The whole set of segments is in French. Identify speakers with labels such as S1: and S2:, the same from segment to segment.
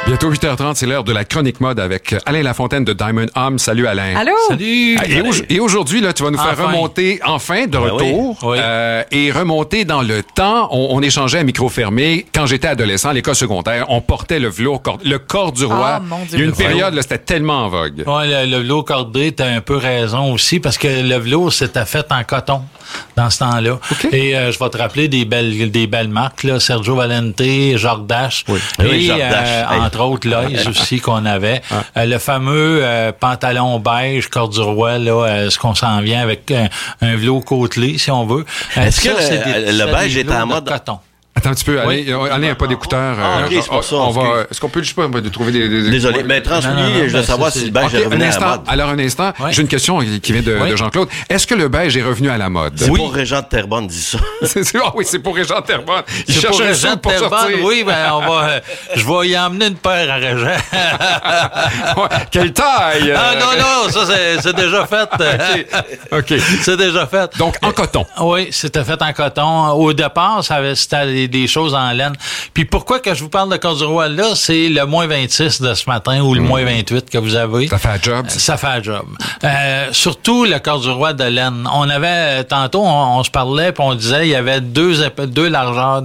S1: Bientôt 8h30, c'est l'heure de la chronique mode avec Alain Lafontaine de Diamond Homme. Salut Alain.
S2: Allô?
S3: Salut.
S1: Et aujourd'hui, là, tu vas nous faire remonter enfin de retour et remonter dans le temps. On échangeait à micro fermé. Quand j'étais adolescent à l'école secondaire, on portait le velours, le corps du roi.
S2: mon Dieu.
S1: Il y a une période, là, c'était tellement en vogue.
S3: Oui, le velours cordé, t'as un peu raison aussi, parce que le velours, c'était fait en coton dans ce temps-là.
S1: Okay.
S3: Et je vais te rappeler des belles marques, là, Sergio Valente, Jordache, et entre autres, Loïs aussi qu'on avait. Le fameux pantalon beige, corduroy, là, ce qu'on s'en vient avec un velours côtelé, si on veut.
S4: Est-ce que le beige est en mode
S3: coton?
S1: Attends un petit peu, Alain n'a pas d'écouteurs.
S4: OK, c'est pour ça.
S1: Est-ce qu'on peut, je sais pas, trouver des...
S4: Désolé, mais transmis, je veux savoir si le beige est revenu à la mode.
S1: Alors, un instant, j'ai une question qui vient de Jean-Claude. Est-ce que le beige est revenu à la mode?
S4: C'est pour Régent de Terrebonne, dit ça.
S1: Oui, c'est pour Régent de Terrebonne. Il
S3: c'est
S1: cherche
S3: pour
S1: un
S3: Régent
S1: sou
S3: de
S1: pour
S3: Terrebonne,
S1: sortir.
S3: oui, je vais y emmener une paire à Régent.
S1: Quelle taille!
S3: Ah non, ça c'est déjà fait.
S1: OK.
S3: C'est déjà fait.
S1: Donc, en coton.
S3: Oui, c'était fait en coton. Au départ, c'était des choses en laine. Puis pourquoi que je vous parle de corduroy là, c'est le moins 26 de ce matin ou le moins 28 que vous avez.
S1: Ça fait un job.
S3: Ça fait un job. Surtout le corduroy de laine. On avait, tantôt, on se parlait puis on disait il y avait deux largeurs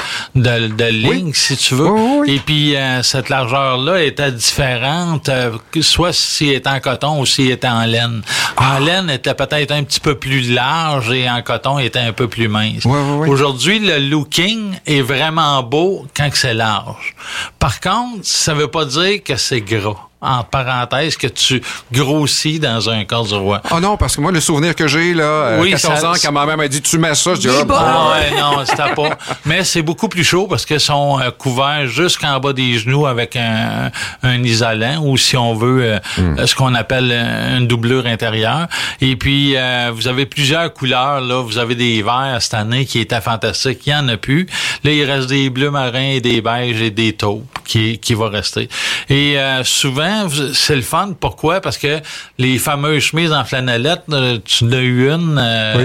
S3: de ligne, si tu veux. Oui. Et puis, cette largeur-là était différente, soit s'il était en coton ou s'il était en laine. En laine, était peut-être un petit peu plus large et en coton, était un peu plus mince.
S1: Oui.
S3: Aujourd'hui, le looking est vraiment beau quand c'est large. Par contre, ça veut pas dire que c'est gras. En parenthèse, que tu grossis dans un corduroy.
S1: Oh non, parce que moi, le souvenir que j'ai, là, 14 ans, quand ma mère m'a dit « tu mets ça », je dis «
S3: non, c'était pas. Mais c'est beaucoup plus chaud parce qu'ils sont couverts jusqu'en bas des genoux avec un isolant ou, si on veut, ce qu'on appelle une doublure intérieure. Et puis, vous avez plusieurs couleurs, là. Vous avez des verts cette année qui étaient fantastiques. Il y en a plus. Là, il reste des bleus marins et des beiges et des taupes qui vont rester. Et souvent, c'est le fun. Pourquoi? Parce que les fameuses chemises en flanellette, tu en as eu une.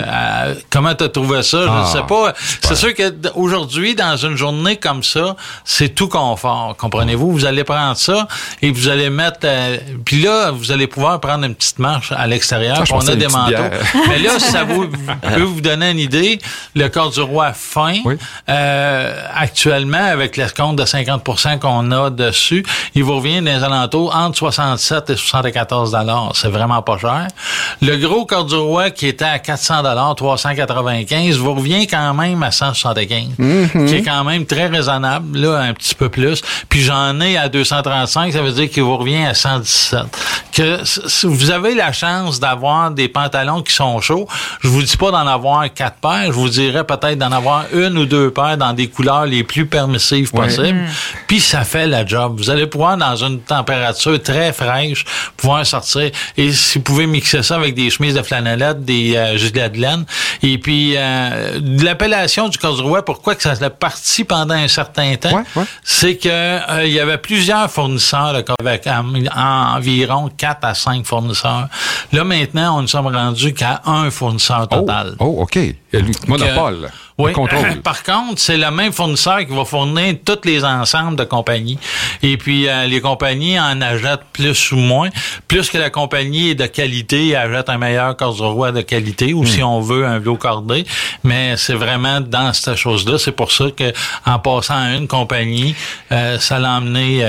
S3: Comment t'as trouvé ça? Je ne sais pas. C'est sûr qu'aujourd'hui, dans une journée comme ça, c'est tout confort. Comprenez-vous? Vous allez prendre ça et vous allez mettre... puis là, vous allez pouvoir prendre une petite marche à l'extérieur. On a des manteaux. Mais là, ça peut vous donner une idée. Le corduroy fin, actuellement, avec l'escompte de 50% qu'on a dessus, il vous revient dans les alentours entre 67 et 74 $. C'est vraiment pas cher. Le gros corduroy qui était à 400 $, 395, vous revient quand même à 175, qui est quand même très raisonnable, là, un petit peu plus. Puis j'en ai à 235, ça veut dire qu'il vous revient à 117. Que vous avez la chance d'avoir des pantalons qui sont chauds. Je vous dis pas d'en avoir 4 paires, je vous dirais peut-être d'en avoir 1 ou 2 paires dans des couleurs les plus permissives possibles. Puis ça fait la job. Vous allez pouvoir, dans une température très fraîche, pouvoir sortir. Et si vous pouvez mixer ça avec des chemises de flanellette, des gilets de laine. Et puis, l'appellation du corduroy, pourquoi que ça l'a parti pendant un certain temps, c'est que il y avait plusieurs fournisseurs là, avec environ 4 à 5 fournisseurs. Là, maintenant, nous sommes rendus qu'à un fournisseur total.
S1: OK. Monopole.
S3: Oui. Par contre, c'est le même fournisseur qui va fournir tous les ensembles de compagnies. Et puis, les compagnies en achètent plus ou moins. Plus que la compagnie est de qualité, elle achète un meilleur corduroy de qualité ou si on veut, un velours cordé. Mais c'est vraiment dans cette chose-là. C'est pour ça que en passant à une compagnie, ça l'a emmené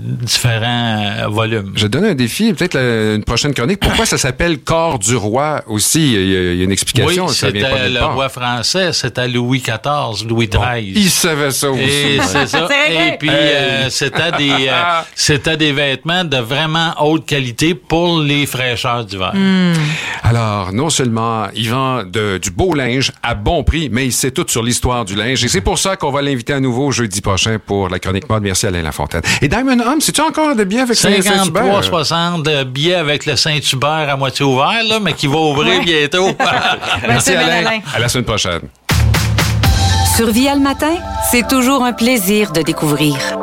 S3: différents volumes.
S1: Je donne un défi, peut-être une prochaine chronique. Pourquoi ça s'appelle corps du roi aussi? Il y a une explication.
S3: Oui,
S1: ça vient pas
S3: c'était le roi français, c'était Louis XIV, Louis XIII.
S1: Il savait ça aussi.
S3: Et c'est ça. Et puis, c'était des vêtements de vraiment haute qualité pour les fraîcheurs d'hiver.
S1: Alors, non seulement il vend du beau linge à bon prix, mais il sait tout sur l'histoire du linge. Et c'est pour ça qu'on va l'inviter à nouveau jeudi prochain pour la chronique mode. Merci Alain Lafontaine. Et Diamond Homme, c'est-tu encore de billets avec Saint-Hubert?
S3: 53,60 de billets avec le Saint-Hubert à moitié ouvert, là, mais qui va ouvrir bientôt.
S1: Merci Alain. À la semaine prochaine.
S2: Sur Via le matin, c'est toujours un plaisir de découvrir.